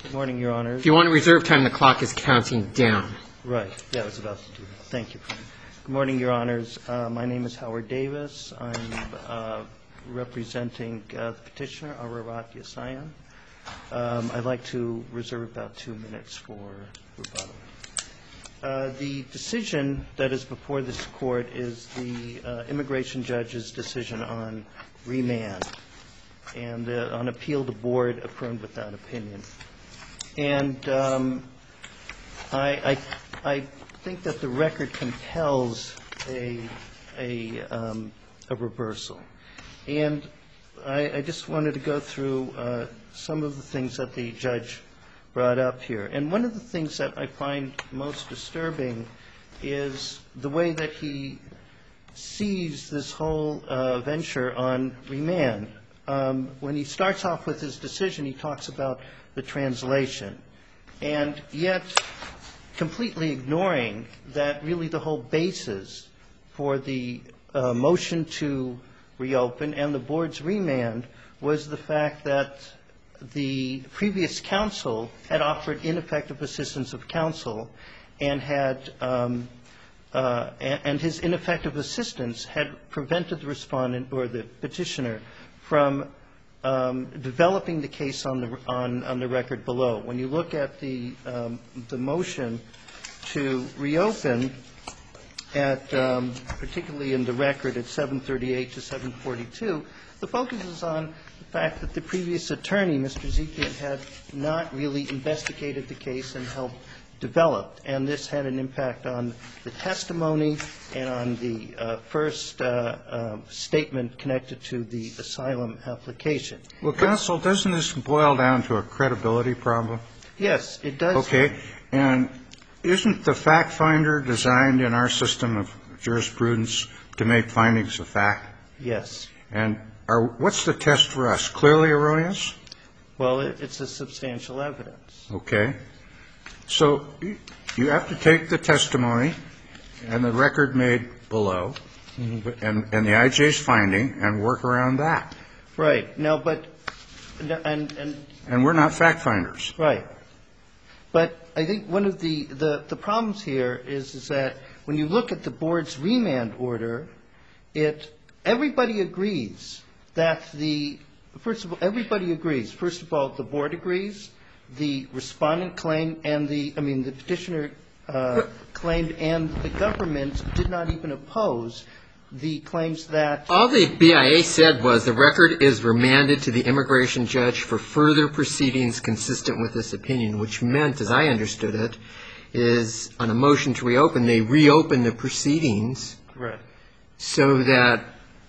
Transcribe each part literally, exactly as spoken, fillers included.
Good morning, Your Honors. If you want to reserve time, the clock is counting down. Right. Yeah, I was about to do that. Thank you. Good morning, Your Honors. Uh, my name is Howard Davis. I'm uh, representing uh, the petitioner, Ararat Yasayan. Um, I'd like to reserve about two minutes for rebuttal. Uh, the decision that is before this Court is the uh, immigration judge's decision on remand. And uh, on appeal, the Board affirmed with that opinion. And um, I, I, I think that the record compels a, a, um, a reversal. And I, I just wanted to go through uh, some of the things that the judge brought up here. And one of the things that I find most disturbing is the way that he sees this whole uh, venture on remand. Um, when he starts off with his decision, he talks about the translation, and yet completely ignoring that really the whole basis for the uh, motion to reopen and the Board's remand was the fact that the previous counsel had offered ineffective assistance of counsel and had um, uh, and, and his ineffective assistance had prevented the respondent or the petitioner from um, developing the case on the on, on the record below. When you look at the um, the motion to reopen, at um, particularly in the record at seven thirty-eight to seven forty-two, the focus is on the fact that the previous attorney, Mister Zekian, had not really investigated the case and helped develop. And this had an impact on the testimony and on the uh, first uh, uh, statement connected to the asylum application. Well, counsel, doesn't this boil down to a credibility problem? Yes, it does. Okay. And isn't the fact finder designed in our system of jurisprudence to make findings of fact? Yes. And are, what's the test for us? Clearly erroneous? Well, it, it's a substantial evidence. Okay. So you have to take the testimony and the record made below mm-hmm. and, and the I J's finding and work around that. Right. Now, but and and and we're not fact finders. Right. But I think one of the, the, the problems here is, is that when you look at the Board's remand order, it everybody agrees that the first of all everybody agrees. First of all, the Board agrees. The respondent claimed and the I mean the petitioner uh, claimed and the government did not even oppose the claims that all the B I A said was the record is remanded to the immigration judge for further proceedings consistent with this opinion, which meant, as I understood it, is on a motion to reopen, they reopen the proceedings. Correct. So that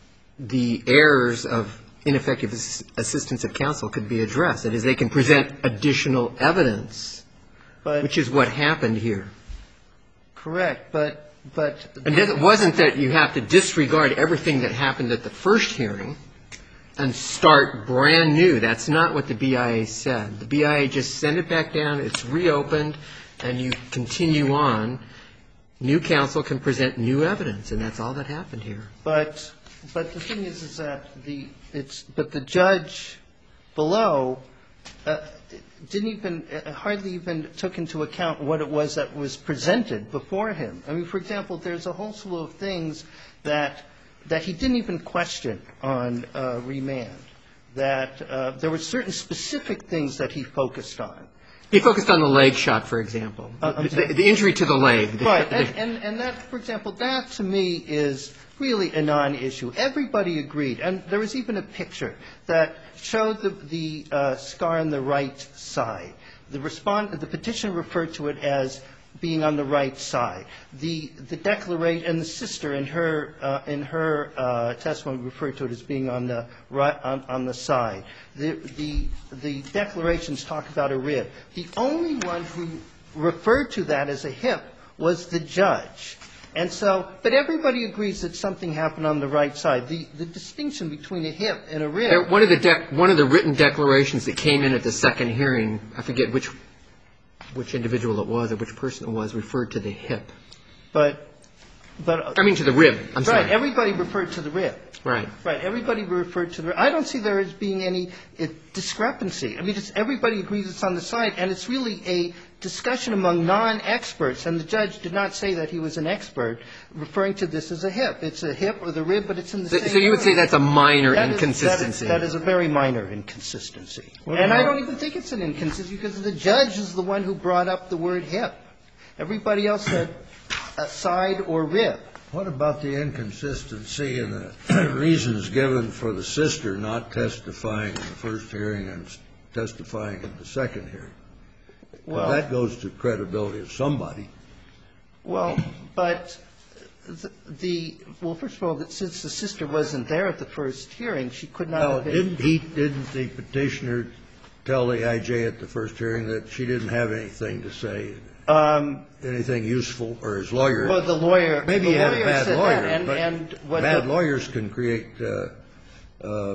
the errors of ineffective assistance of counsel could be addressed. That is, they can present additional evidence, but, which is what happened here. Correct, but but and it wasn't that you have to disregard everything that happened at the first hearing and start brand new. That's not what the B I A said. The B I A just sent it back down. It's reopened, and you continue on. New counsel can present new evidence, and that's all that happened here. But but the thing is, is that the it's but the judge below uh, didn't even uh, hardly even took into account what it was that was presented before him. I mean, for example, there's a whole slew of things that that he didn't even question on uh, remand. That uh, there were certain specific things that he focused on. He focused on the leg shot, for example, uh, the, the injury to the leg. The right, and, and, and that, for example, that to me is really a non-issue. Everybody agreed, and there was even a picture that showed the, the uh, scar on the right side. The respond, the petition referred to it as being on the right side. The the declaration and the sister in her uh, in her uh, testimony referred to it as being on the right on, on the side. The the the declarations talk about a rib. The only one who referred to that as a hip was the judge. And so, but everybody agrees that something happened on the right side. The the distinction between a hip and a rib. One of the dec- one of the written declarations that came in at the second hearing, I forget which which individual it was or which person it was, referred to the hip. But But I mean to the rib. I'm sorry. Right. Everybody referred to the rib. Right. Right. Everybody referred to the rib. I don't see there as being any uh, discrepancy. I mean, it's, everybody agrees it's on the side, and it's really a discussion among non-experts, and the judge did not say that he was an expert, referring to this as a hip. It's a hip or the rib, but it's in the So, same so you would say that's a minor that is, inconsistency. that, is, that is a very minor inconsistency. What and about, I don't even think it's an inconsistency because the judge is the one who brought up the word hip. Everybody else said a side or rib. What about the inconsistency in the reasons given for the sister not testifying in the first hearing and testifying in the second hearing? Well, that goes to credibility of somebody. Well, but the, the well, first of all, since the sister wasn't there at the first hearing, she could not Now, have been. didn't he? Didn't the petitioner tell the I J at the first hearing that she didn't have anything to say? Um, anything useful, or his lawyer? Well, the lawyer. Maybe the he had lawyer a bad said lawyer, that, and, but and what bad the, lawyers can create uh, uh,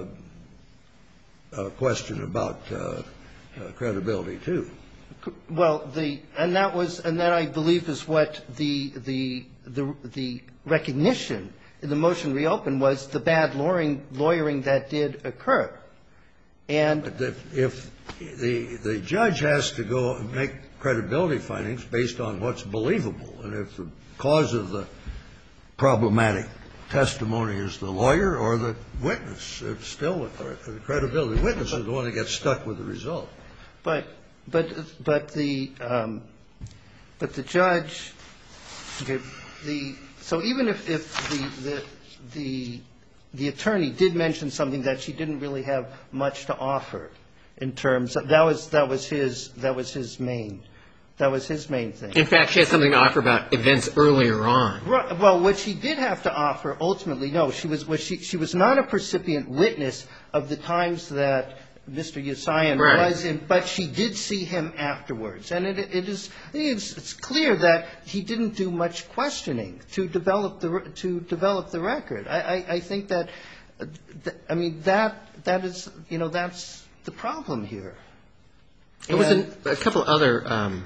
a question about uh, uh, credibility too. Well, the and that was and that I believe is what the the the the recognition in the motion reopened was the bad lawyering lawyering that did occur, and But if, if the the judge has to go and make credibility findings based on what's believable, and if the cause of the problematic testimony is the lawyer or the witness, it's still the, the credibility witness is the one that gets stuck with the result. But but but the um, but the judge the, the so even if, if the, the the the attorney did mention something that she didn't really have much to offer in terms of that was that was his that was his main that was his main thing. In fact, she had something to offer about events earlier on. Right. Well, what she did have to offer ultimately, no, she was, was she she was not a percipient witness of the times that Mister Yossian right. was in, but she did see him afterwards, and it, it is it's, it's clear that he didn't do much questioning to develop the to develop the record. I, I, I think that, I mean that that is you know that's the problem here. There was a, a couple other. Um,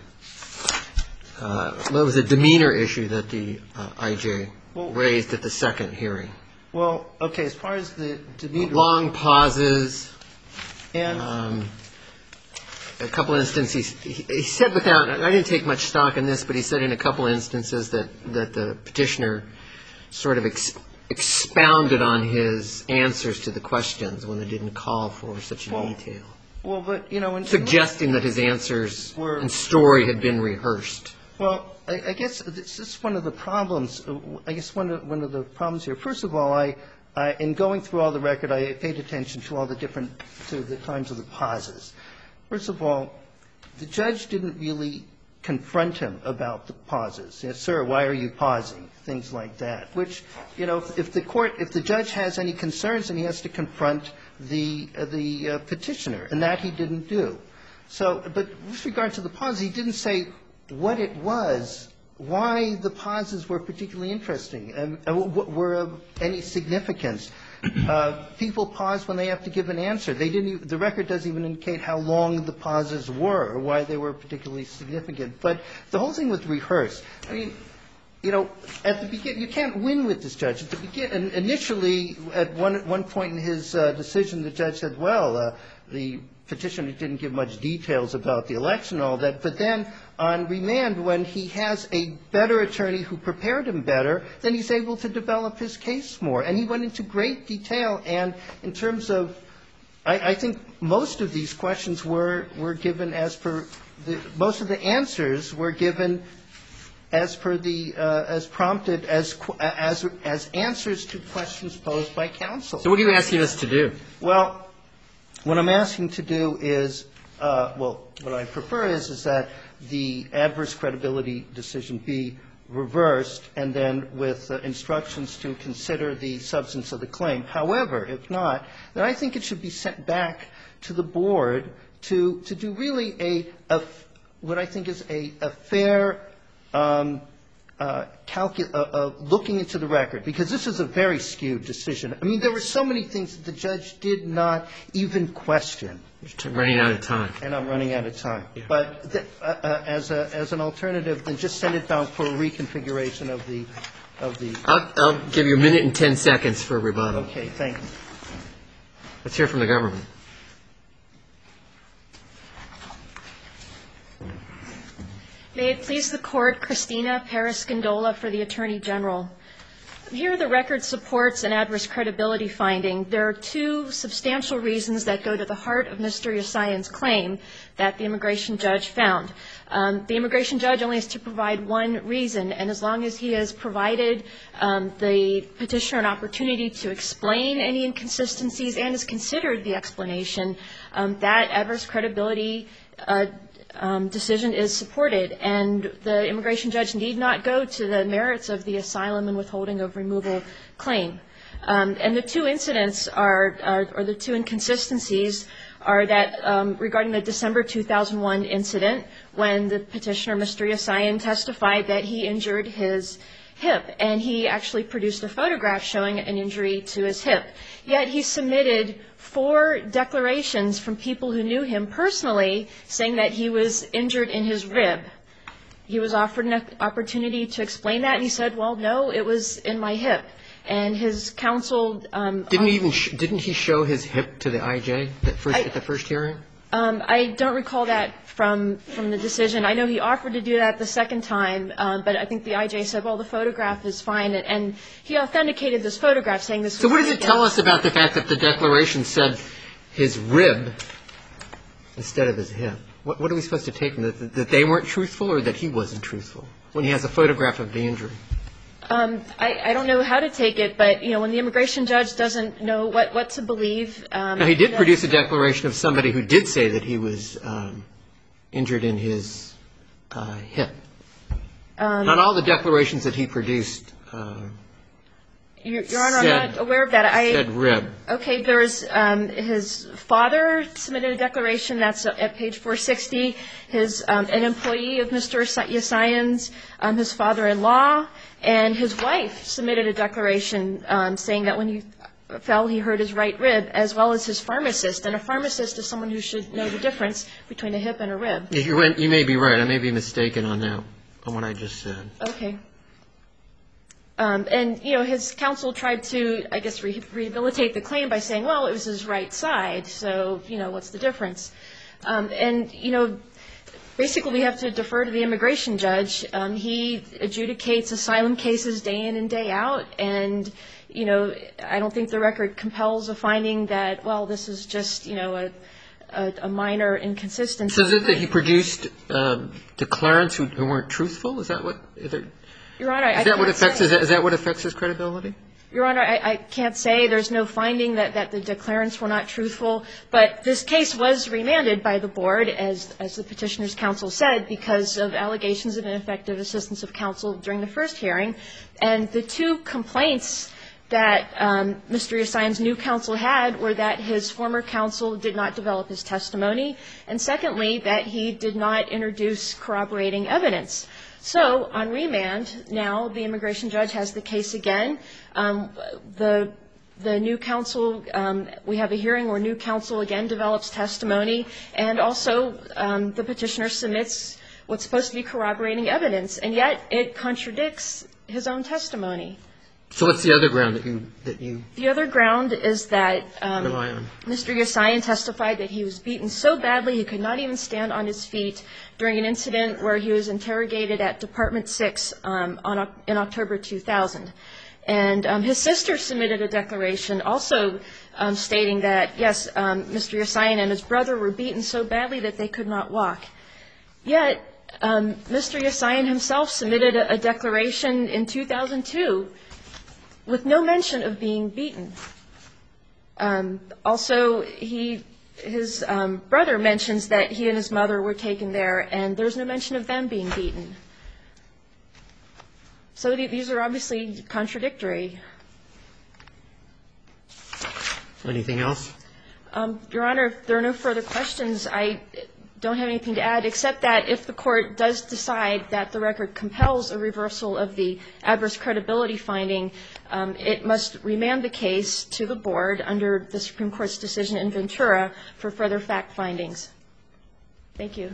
uh, there was a demeanor issue that the uh, I J well, raised at the second hearing. Well, okay, as far as the demeanor, long pauses. and um, a couple instances, he, he said without. I didn't take much stock in this, but he said in a couple instances that that the petitioner sort of ex, expounded on his answers to the questions when they didn't call for such well, detail. Well, but you know, in, suggesting that his answers were, and story had been rehearsed. Well, I, I guess this is one of the problems. I guess one of one of the problems here. First of all, I, I in going through all the record, I paid attention to all the different to the times of the pauses. First of all, the judge didn't really confront him about the pauses. Yes, sir, why are you pausing? Things like that. Which, you know, if, if the court, if the judge has any concerns, then he has to confront the uh, the uh, petitioner, and that he didn't do. So, but with regard to the pause, he didn't say what it was, why the pauses were particularly interesting, and uh, were of any significance. Uh, people pause when they have to give an answer. They didn't. Even, the record doesn't even indicate how long the pauses were or why they were particularly significant. But the whole thing was rehearsed. I mean, you know, at the beginning, you can't win with this judge. At the beginning, initially, at one one point in his uh, decision, the judge said, "Well, uh, the petitioner didn't give much details about the election and all that." But then, on remand, when he has a better attorney who prepared him better, then he's able to develop his case more. And he went into great detail. And in terms of, I, I think most of these questions were were given as per the most of the answers were given as per the, uh, as prompted, as, as, as answers to questions posed by counsel. So what are you asking us to do? Well, what I'm asking to do is, uh, well, what I prefer is, is that the adverse credibility decision be reversed and then with uh, instructions to consider the substance of the claim. However, if not, then I think it should be sent back to the board to, to do really a, a, what I think is a, a fair Um, uh, calcu- uh, uh, looking into the record, because this is a very skewed decision. I mean, there were so many things that the judge did not even question. You're running out of time. And I'm running out of time. Yeah. But th- uh, uh, as, a, as an alternative, then just send it down for a reconfiguration of the of the... I'll, I'll give you a minute and ten seconds for rebuttal. Okay, thank you. Let's hear from the government. May it please the Court, Christina Periscindola for the Attorney General. Here the record supports an adverse credibility finding. There are two substantial reasons that go to the heart of Mister Yesayan's claim that the immigration judge found. Um, the immigration judge only has to provide one reason, and as long as he has provided um, the petitioner an opportunity to explain any inconsistencies and has considered the explanation, um, that adverse credibility uh, Um, decision is supported, and the immigration judge need not go to the merits of the asylum and withholding of removal claim. Um, and the two incidents are, are, or the two inconsistencies are that um, regarding the December two thousand one incident when the petitioner, Mister Yesayan, testified that he injured his hip, and he actually produced a photograph showing an injury to his hip. Yet he submitted four declarations from people who knew him personally saying that he was injured in his rib. He was offered an opportunity to explain that, and he said, well, no, it was in my hip. And his counsel... Um, didn't, he even sh- didn't he show his hip to the I J at, first, I, at the first hearing? Um, I don't recall that from from the decision. I know he offered to do that the second time, um, but I think the I J said, well, the photograph is fine, and, and he authenticated this photograph saying this was... So what does it tell us about the fact that the declaration said his rib instead of his hip? What, what are we supposed to take from that? That they weren't truthful or that he wasn't truthful when he has a photograph of the injury? Um, I, I don't know how to take it, but, you know, when the immigration judge doesn't know what, what to believe... Um, now, he did produce a declaration of somebody who did say that he was um, injured in his uh, hip. Um, Not all the declarations that he produced uh, Your, Your Honor, said, I'm not aware of that. I, said rib. Okay, there's um, his father submitted a declaration that's at page four sixty. His um, an employee of Mister Yesayan's, um, his father-in-law, and his wife submitted a declaration um, saying that when he fell, he hurt his right rib, as well as his pharmacist. And a pharmacist is someone who should know the difference between a hip and a rib. You, went, you may be right. I may be mistaken on that, on what I just said. Okay. Um, and, you know, his counsel tried to, I guess, re- rehabilitate the claim by saying, well, it was his right side, so, you know, what's the difference? Um, and, you know, basically we have to defer to the immigration judge. Um, he adjudicates asylum cases day in and day out, and, you know, I don't think the record compels a finding that, well, this is just, you know, a, a, a minor inconsistency. So is it that he produced um, declarants who, who weren't truthful? Is that what... Is there, Your Honor, I Is that what can't affects say. is that, is that what affects his credibility? Your Honor, I, I can't say. There's no finding that, that the declarants were not truthful. But this case was remanded by the board, as as the petitioner's counsel said, because of allegations of ineffective assistance of counsel during the first hearing. And the two complaints that um, Mister Yesayan's new counsel had were that his former counsel did not develop his testimony, and secondly, that he did not introduce corroborating evidence. So on remand, now the immigration judge has the case again. Um, the the new counsel, um, we have a hearing where new counsel again develops testimony, and also um, the petitioner submits what's supposed to be corroborating evidence, and yet it contradicts his own testimony. So what's the other ground that you that you The other ground is that um, rely on? Mister Yesayan testified that he was beaten so badly he could not even stand on his feet during an incident where he was interrogated at Department six um, on, in October two thousand. And um, his sister submitted a declaration also um, stating that, yes, um, Mister Yesayan and his brother were beaten so badly that they could not walk. Yet um, Mister Yesayan himself submitted a, a declaration in two thousand two with no mention of being beaten. Um, also, he, his um, brother mentions that he and his mother were taken there, and there's no mention of them being beaten. So th- these are obviously contradictory. Anything else? Um, Your Honor, if there are no further questions, I don't have anything to add, except that if the Court does decide that the record compels a reversal of the adverse credibility finding, um, it must remand the case to the Board under the Supreme Court's decision in Ventura for further fact findings. Thank you.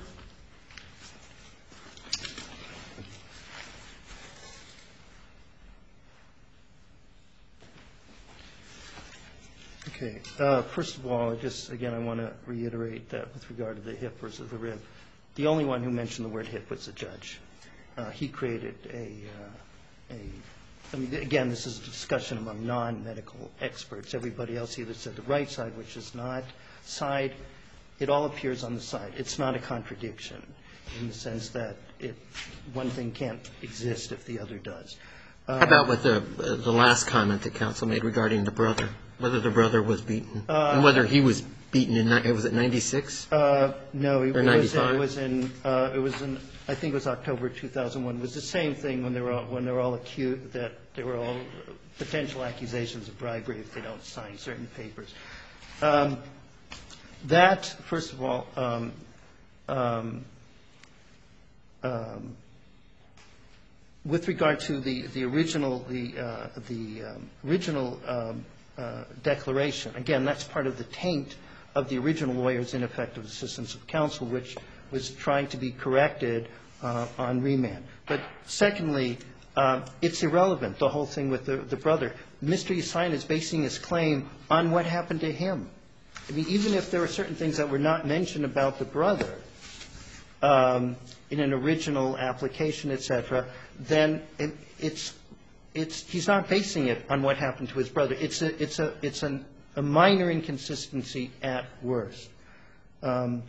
Okay. Uh, First of all, I just, again, I want to reiterate that with regard to the hip versus the rib, the only one who mentioned the word hip was the judge. Uh, He created a, uh, a, I mean, again, this is a discussion among non-medical experts. Everybody else either said the right side, which is not side. It all appears on the side. It's not a contradiction in the sense that it, one thing can't exist if the other does. How about with the the last comment that counsel made regarding the brother, whether the brother was beaten, Uh, and whether he was beaten in, ni- was it ninety-six? Uh, no, it Or was, ninety-five? it was in, uh, it was in, I think it was October two thousand one. It was the same thing when they were all, when they were all accused, that they were all potential accusations of bribery if they don't sign certain papers. Um, that, first of all, um, um, um, with regard to the, the original, the, uh, the um, original um, uh, declaration, again, that's part of the taint of the original lawyer's ineffective assistance of counsel, which was trying to be corrected uh, on remand. But secondly, uh, it's irrelevant, the whole thing with the, the brother. Mister Usain is basing his claim on what happened to him. I mean, even if there were certain things that were not mentioned about the brother um, in an original application, et cetera, then it, it's, it's, he's not basing it on what happened to his brother. It's a, it's a, it's an, a minor inconsistency at worst. Um,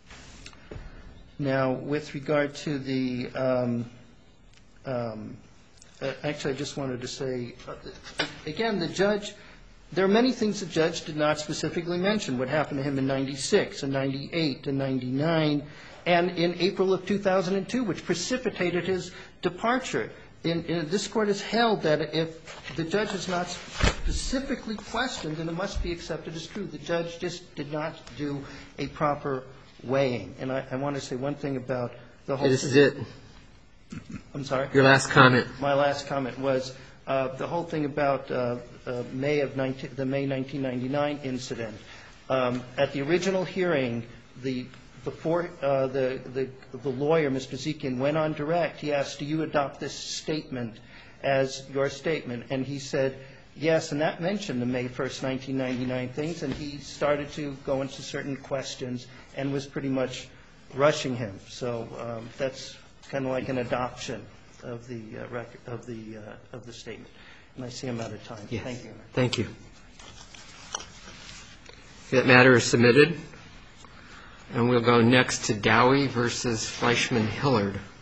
now, with regard to the, um, um, uh, actually, I just wanted to say, uh, again, the judge, there are many things the judge did not specifically mention. What happened to him in ninety-six and ninety-eight and ninety-nine and in April of two thousand two, which precipitated his departure. In, in, this Court has held that if the judge is not specifically questioned, then it must be accepted as true. The judge just did not do a proper weighing. And I, I want to say one thing about the whole thing. This is it. I'm sorry? Your last comment. My last comment was uh, the whole thing about uh, uh, May of nineteen, the May nineteen ninety-nine incident. Um, at the original hearing, the before uh, the, the the lawyer, Mister Zekian, went on direct. He asked, "Do you adopt this statement as your statement?" And he said, "Yes." And that mentioned the May first, nineteen ninety-nine things. And he started to go into certain questions and was pretty much rushing him. So um, that's kind of like an adoption of the uh, record of the uh, of the statement. And I see I'm out of time. Yes. Thank you. Thank you. That matter is submitted. And we'll go next to Dowie versus Fleischman Hillard.